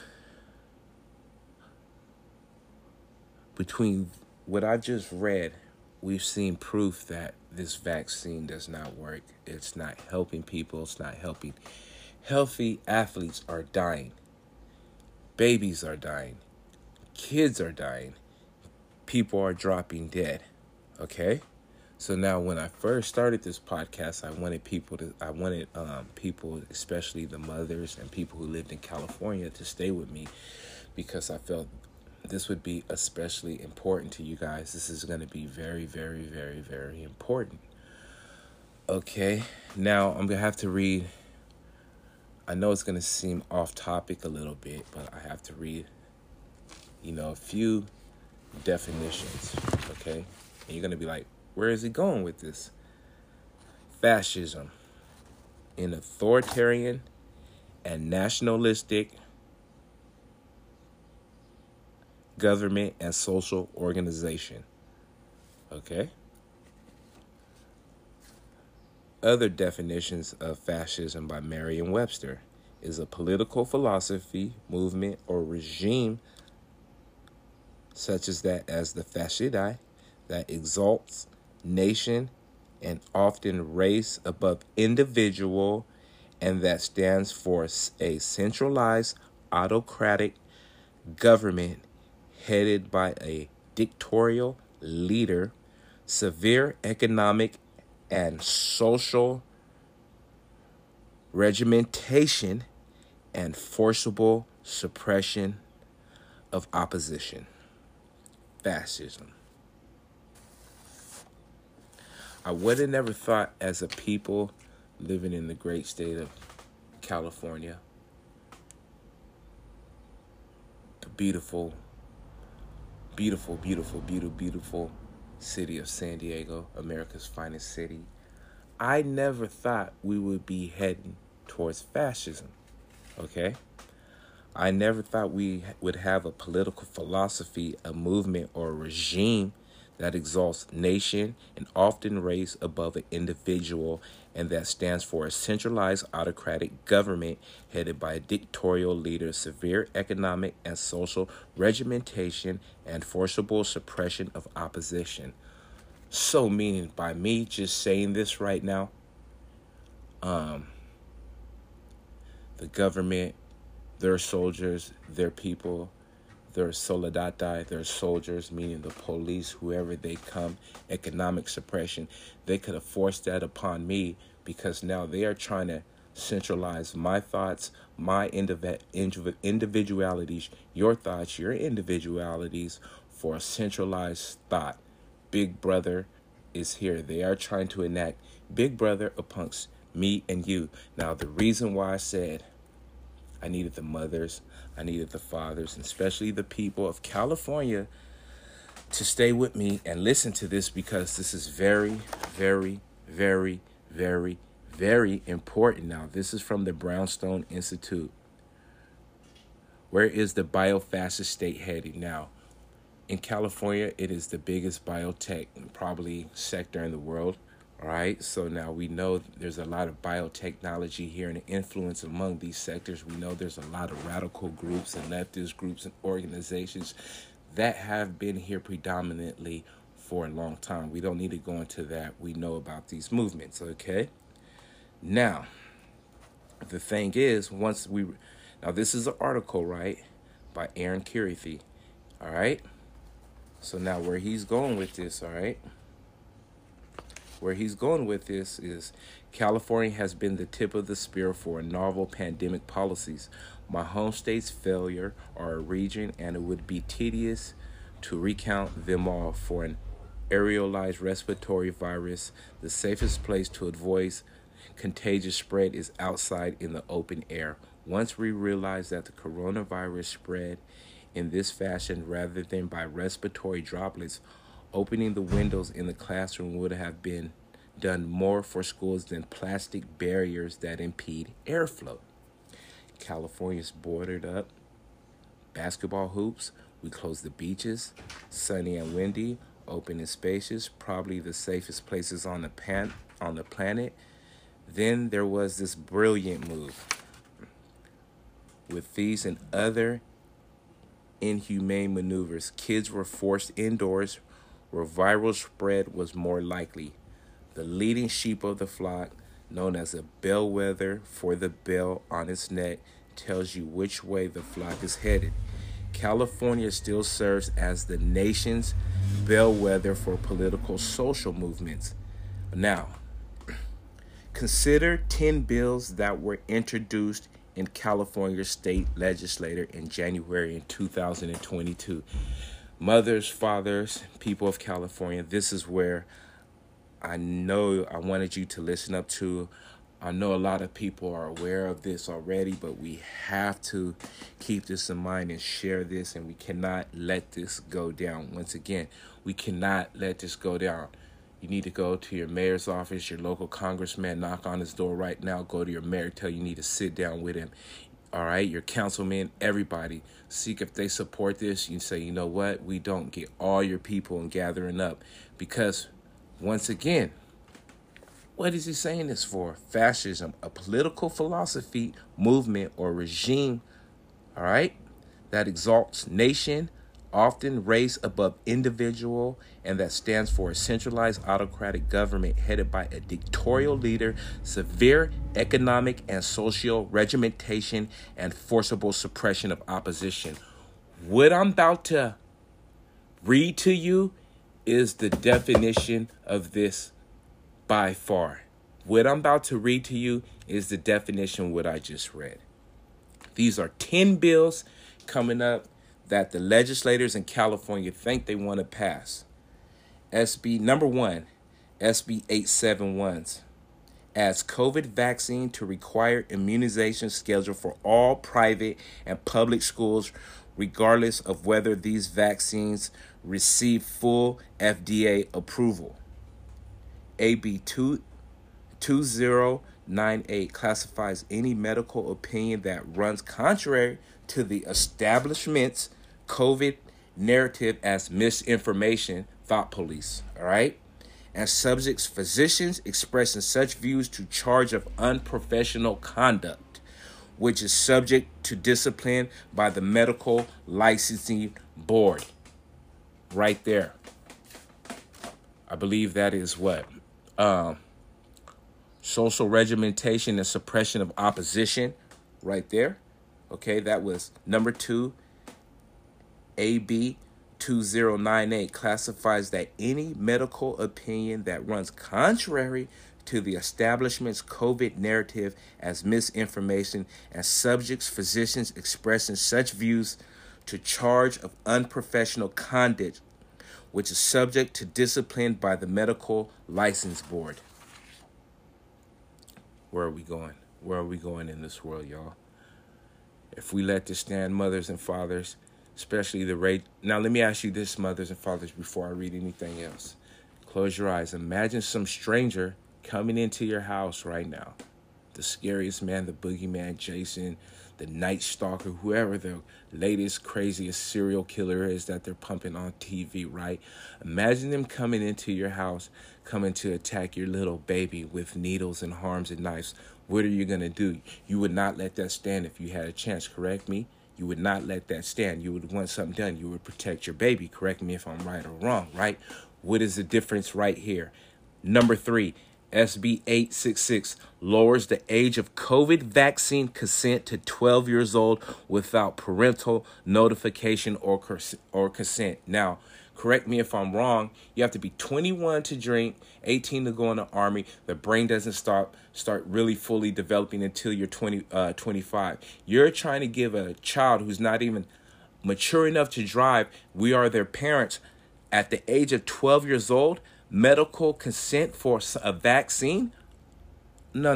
Between what I just read, we've seen proof that this vaccine does not work. It's not helping people. It's not helping. Healthy athletes are dying. Babies are dying. Kids are dying. People are dropping dead. Okay? So now when I first started this podcast, I wanted people, especially the mothers and people who lived in California, to stay with me because I felt this would be especially important to you guys. This is going to be very, very, very, very important. Okay, now I'm going to have to read. I know it's going to seem off topic a little bit, but I have to read, a few definitions, okay? And you're going to be like, where is he going with this? Fascism, an authoritarian and nationalistic government and social organization, okay? Other definitions of fascism by Merriam-Webster is a political philosophy, movement, or regime such as that as the fascisti that exalts nation and often race above individual, and that stands for a centralized autocratic government headed by a dictatorial leader, severe economic and social regimentation, and forcible suppression of opposition. Fascism. I would have never thought, as a people living in the great state of California, the beautiful, beautiful, beautiful, beautiful, beautiful city of San Diego, America's finest city, I never thought we would be heading towards fascism, okay? I never thought we would have a political philosophy, a movement, or a regime that exalts nation and often race above an individual, and that stands for a centralized autocratic government headed by a dictatorial leader, severe economic and social regimentation, and forcible suppression of opposition. So meaning, by me just saying this right now, the government, their soldiers, their people, their soldati, their soldiers, meaning the police, whoever they come, economic suppression, they could have forced that upon me, because now they are trying to centralize my thoughts, my individualities, your thoughts, your individualities, for a centralized thought. Big Brother is here. They are trying to enact Big Brother amongst me and you. Now, the reason why I said I needed the mothers, I needed the fathers, and especially the people of California to stay with me and listen to this, because this is very, very, very, very, very important. Now, this is from the Brownstone Institute. Where is the biofascist state heading now? In California, it is the biggest biotech probably sector in the world. All right, so now we know there's a lot of biotechnology here and influence among these sectors. We know there's a lot of radical groups and leftist groups and organizations that have been here predominantly for a long time. We don't need to go into that. We know about these movements, okay? Now, the thing is, now this is an article, right, by Aaron Kirithy, all right? So now where he's going with this, all right? Where he's going with this is California has been the tip of the spear for novel pandemic policies. My home state's failure are a region, and it would be tedious to recount them all. For an aerialized respiratory virus, the safest place to avoid contagious spread is outside in the open air. Once we realize that the coronavirus spread in this fashion rather than by respiratory droplets, opening the windows in the classroom would have been done more for schools than plastic barriers that impede airflow. California's boarded up basketball hoops. We close the beaches, sunny and windy, open and spacious, probably the safest places on the planet. Then there was this brilliant move. With these and other inhumane maneuvers, kids were forced indoors where viral spread was more likely. The leading sheep of the flock, known as a bellwether for the bell on its neck, tells you which way the flock is headed. California still serves as the nation's bellwether for political social movements. Now, consider 10 bills that were introduced in California state legislature in January in 2022. Mothers, fathers, people of California, this is where I know I wanted you to listen up to. I know a lot of people are aware of this already, but we have to keep this in mind and share this, and we cannot let this go down. Once again, we cannot let this go down. You need to go to your mayor's office, your local congressman, knock on his door right now, go to your mayor, tell you need to sit down with him. All right, your councilman, everybody, seek if they support this. You say, you know what, we don't get all your people and gathering up. Because, once again, what is he saying this for? Fascism, a political philosophy, movement, or regime, all right, that exalts nation, often race above individual, and that stands for a centralized autocratic government headed by a dictatorial leader, severe economic and social regimentation, and forcible suppression of opposition. What I'm about to read to you is the definition of this by far. What I'm about to read to you is the definition of what I just read. These are 10 bills coming up that the legislators in California think they want to pass. SB number 1, SB 871 adds COVID vaccine to required immunization schedule for all private and public schools, regardless of whether these vaccines receive full FDA approval. AB 2098 classifies any medical opinion that runs contrary to the establishment's COVID narrative as misinformation, thought police, all right? And subjects physicians expressing such views to charge of unprofessional conduct, which is subject to discipline by the Medical Licensing Board. Right there. I believe that is what? Social regimentation and suppression of opposition. Right there. Okay, that was number 2. AB 2098 classifies that any medical opinion that runs contrary to the establishment's COVID narrative as misinformation, and subjects physicians expressing such views to charge of unprofessional conduct, which is subject to discipline by the Medical License Board. Where are we going? Where are we going in this world, y'all? If we let this stand, mothers and fathers, especially the rate. Now, let me ask you this, mothers and fathers, before I read anything else. Close your eyes. Imagine some stranger coming into your house right now. The scariest man, the boogeyman, Jason, the Night Stalker, whoever the latest, craziest serial killer is that they're pumping on TV, right? Imagine them coming into your house, coming to attack your little baby with needles and harms and knives. What are you going to do? You would not let that stand if you had a chance, correct me? You would not let that stand. You would want something done. You would protect your baby. Correct me if I'm right or wrong, right? What is the difference right here? Number 3, SB 866 lowers the age of COVID vaccine consent to 12 years old without parental notification or consent. Now, correct me if I'm wrong. You have to be 21 to drink, 18 to go in the Army. The brain doesn't start really fully developing until you're 25. You're trying to give a child who's not even mature enough to drive, we are their parents, at the age of 12 years old, medical consent for a vaccine? No.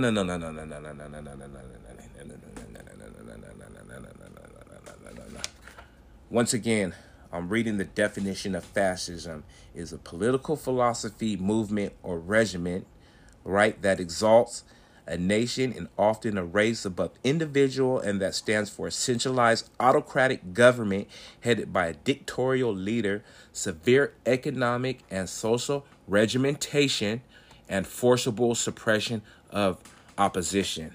Once again, I'm reading the definition of fascism is a political philosophy, movement, or regiment, right, that exalts a nation and often a race above individual, and that stands for a centralized autocratic government headed by a dictatorial leader, severe economic and social regimentation, and forcible suppression of opposition.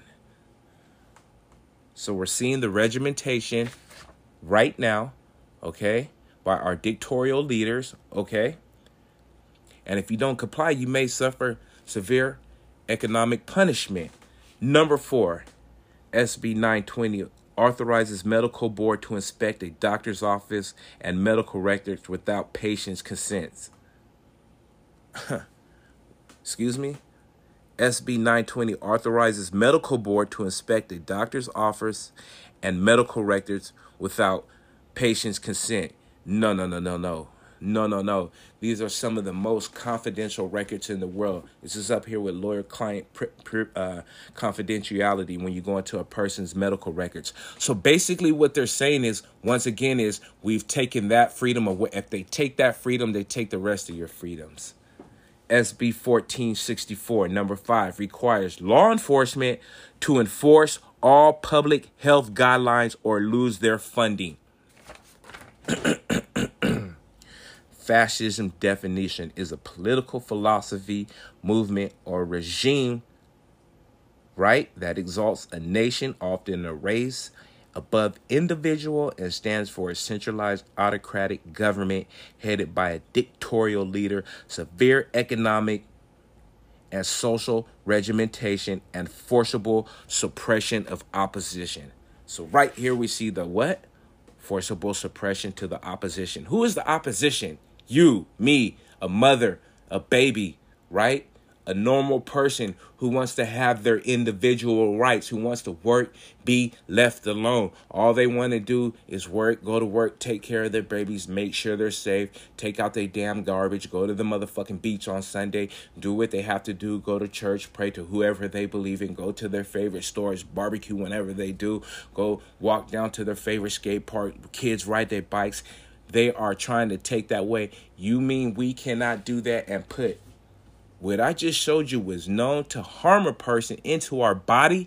So we're seeing the regimentation right now, okay, by our dictatorial leaders, okay? And if you don't comply, you may suffer severe economic punishment. Number 4, SB 920 authorizes medical board to inspect a doctor's office and medical records without patient's consent. Excuse me? SB 920 authorizes medical board to inspect a doctor's office and medical records without patient's consent. No. No. These are some of the most confidential records in the world. This is up here with lawyer-client confidentiality when you go into a person's medical records. So basically what they're saying is, once again, is we've taken that freedom away. If they take that freedom, they take the rest of your freedoms. SB 1464, number 5, requires law enforcement to enforce all public health guidelines or lose their funding. Fascism definition is a political philosophy, movement, or regime, right, that exalts a nation, often a race, above individual and stands for a centralized autocratic government headed by a dictatorial leader, severe economic and social regimentation, and forcible suppression of opposition. So right here we see the what? Forcible suppression to the opposition. Who is the opposition? You, me, a mother, a baby, right? A normal person who wants to have their individual rights, who wants to work, be left alone. All they want to do is work, go to work, take care of their babies, make sure they're safe, take out their damn garbage, go to the motherfucking beach on Sunday, do what they have to do, go to church, pray to whoever they believe in, go to their favorite stores, barbecue whenever they do, go walk down to their favorite skate park, kids ride their bikes. They are trying to take that away. You mean we cannot do that and put what I just showed you was known to harm a person into our body?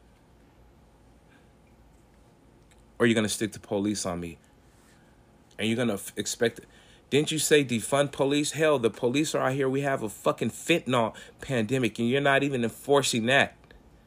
Or you're going to stick to police on me? And you're going to expect... Didn't you say defund police? Hell, the police are out here. We have a fucking fentanyl pandemic, and you're not even enforcing that.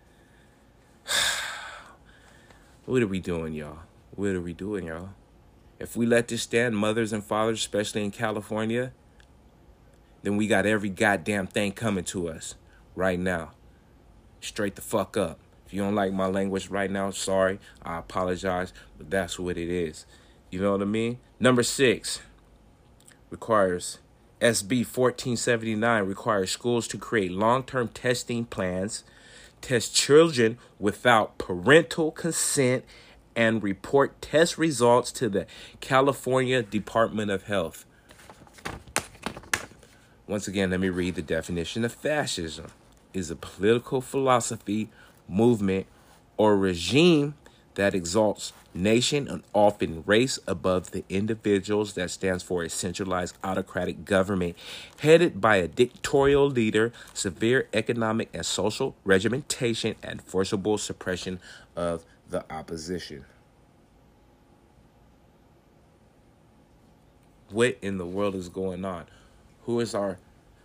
What are we doing, y'all? What are we doing, y'all? If we let this stand, mothers and fathers, especially in California, then we got every goddamn thing coming to us right now. Straight the fuck up. If you don't like my language right now, sorry. I apologize, but that's what it is. You know what I mean? Number 6 requires SB 1479 requires schools to create long-term testing plans, test children without parental consent, and report test results to the California Department of Health. Once again, let me read the definition of fascism. Is a political philosophy, movement, or regime that exalts nation and often race above the individuals, that stands for a centralized autocratic government headed by a dictatorial leader, severe economic and social regimentation, and forcible suppression of the opposition. What in the world is going on? Who is our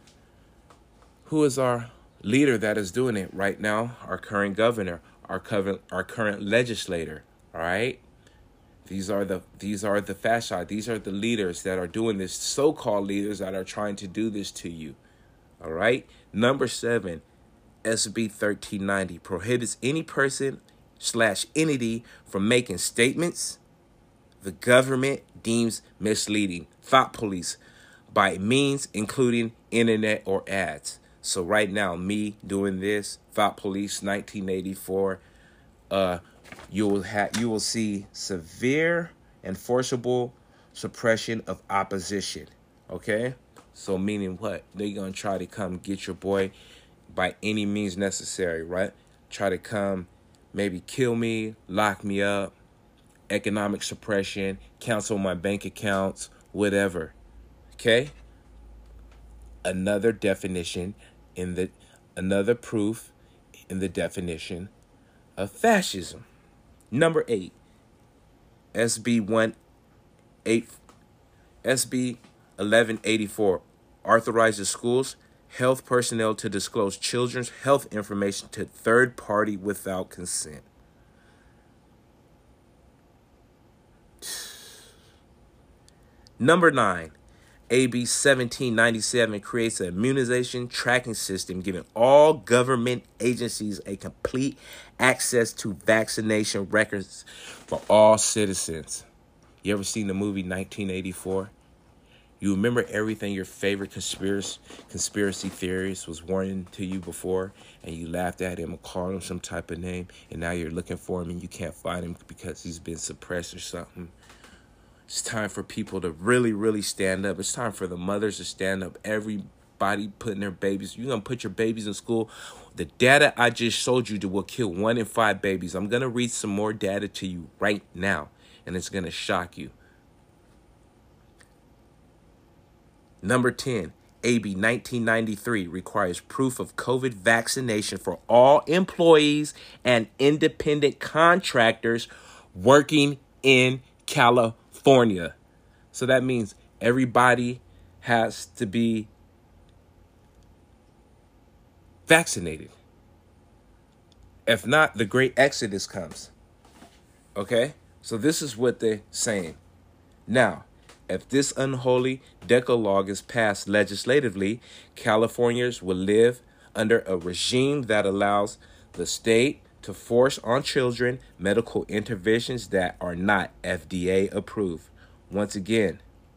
leader that is doing it right now? Our current governor, our current legislator. All right. These are the fasci. These are the leaders that are doing this. So-called leaders that are trying to do this to you. All right. Number 7, SB 1390 prohibits any person / entity from making statements the government deems misleading, thought police, by means including internet or ads. So right now, me doing this, thought police 1984, you will see severe and forcible suppression of opposition. Okay? So meaning what? They're going to try to come get your boy by any means necessary, right? Try to come maybe kill me, lock me up, economic suppression, cancel my bank accounts, whatever. Okay? Another definition another proof in the definition of fascism. Number 8, SB 1184 authorizes schools, health personnel to disclose children's health information to third party without consent. Number 9, AB 1797 creates an immunization tracking system giving all government agencies a complete access to vaccination records for all citizens. You ever seen the movie 1984? You remember everything your favorite conspiracy theorist was warning to you before, and you laughed at him or called him some type of name, and now you're looking for him and you can't find him because he's been suppressed or something. It's time for people to really, really stand up. It's time for the mothers to stand up. Everybody putting their babies. You're going to put your babies in school. The data I just showed you will kill 1 in 5 babies. I'm going to read some more data to you right now, and it's going to shock you. Number 10, AB 1993 requires proof of COVID vaccination for all employees and independent contractors working in California. So that means everybody has to be vaccinated. If not, the great exodus comes. Okay? So this is what they're saying. Now, if this unholy decalogue is passed legislatively, Californians will live under a regime that allows the state to force on children medical interventions that are not FDA approved. Once again,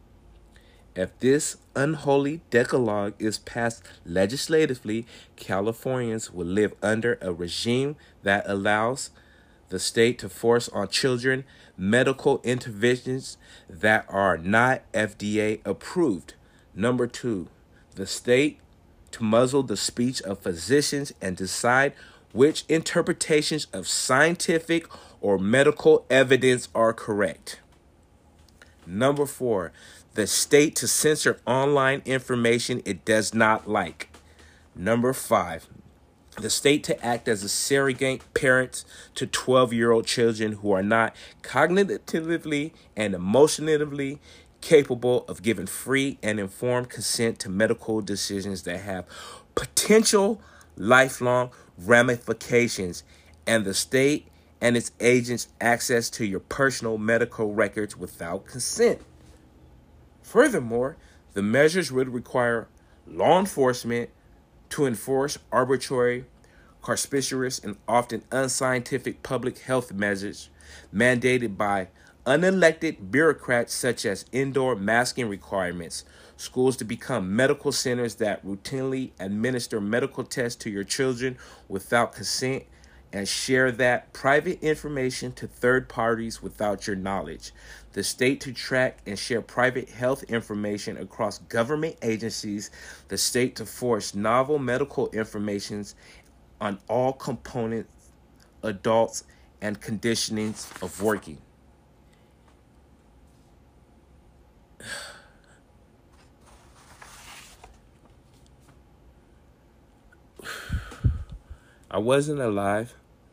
if this unholy decalogue is passed legislatively, Californians will live under a regime that allows the state to force on children medical interventions that are not FDA approved. Number 2, the state to muzzle the speech of physicians and decide which interpretations of scientific or medical evidence are correct. Number 4, the state to censor online information it does not like. Number 5, the state to act as a surrogate parent to 12-year-old children who are not cognitively and emotionally capable of giving free and informed consent to medical decisions that have potential lifelong ramifications, and the state and its agents access to your personal medical records without consent. Furthermore, the measures would require law enforcement to enforce arbitrary, capricious, and often unscientific public health measures mandated by unelected bureaucrats, such as indoor masking requirements, schools to become medical centers that routinely administer medical tests to your children without consent and share that private information to third parties without your knowledge, the state to track and share private health information across government agencies, the state to force novel medical information on all components, adults, and conditionings of working. I wasn't alive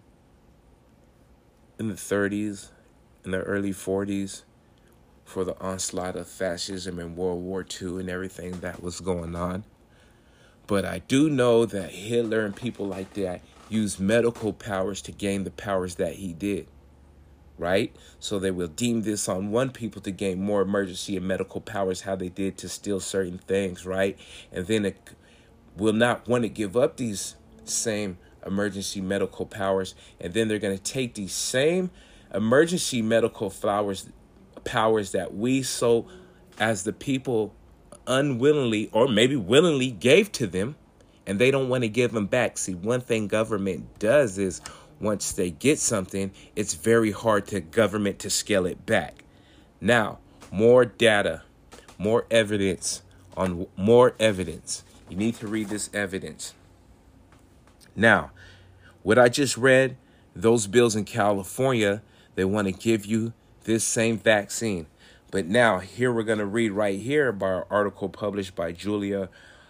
in the 30s, in the early 40s, for the onslaught of fascism in World War II and everything that was going on. But I do know that Hitler and people like that used medical powers to gain the powers that he did, right? So they will deem this on one people to gain more emergency and medical powers, how they did to steal certain things, right? And then it will not want to give up these same emergency medical powers, and then they're going to take these same emergency medical powers that we so as the people unwillingly or maybe willingly gave to them, and they don't want to give them back. See, one thing government does is once they get something, it's very hard to government to scale it back. Now, more data, more evidence on more evidence. You need to read this evidence. Now, what I just read, those bills in California, they want to give you this same vaccine. But now, here we're going to read right here by an article published by Julia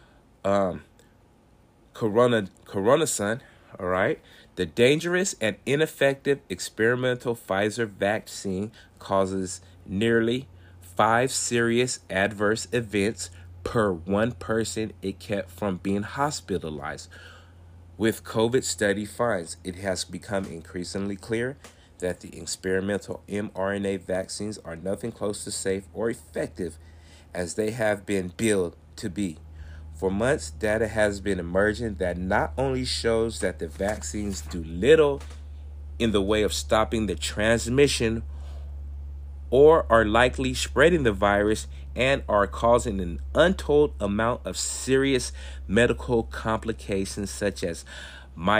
Coronason, all right? The dangerous and ineffective experimental Pfizer vaccine causes nearly 5 serious adverse events per one person it kept from being hospitalized. With COVID study finds, it has become increasingly clear that the experimental mRNA vaccines are nothing close to safe or effective as they have been billed to be. For months, data has been emerging that not only shows that the vaccines do little in the way of stopping the transmission or are likely spreading the virus and are causing an untold amount of serious medical complications such as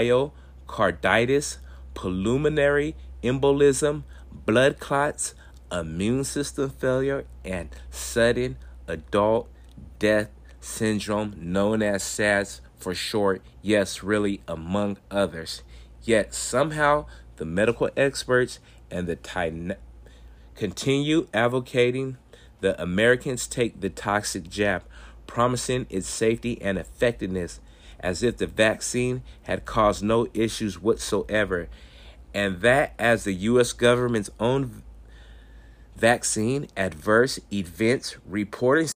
myocarditis, pulmonary embolism, blood clots, immune system failure, and sudden adult death syndrome, known as SADS for short. Yes, really, among others. Yet somehow the medical experts and the continue advocating the Americans take the toxic jab, promising its safety and effectiveness as if the vaccine had caused no issues whatsoever, and that as the U.S. government's own vaccine adverse events reporting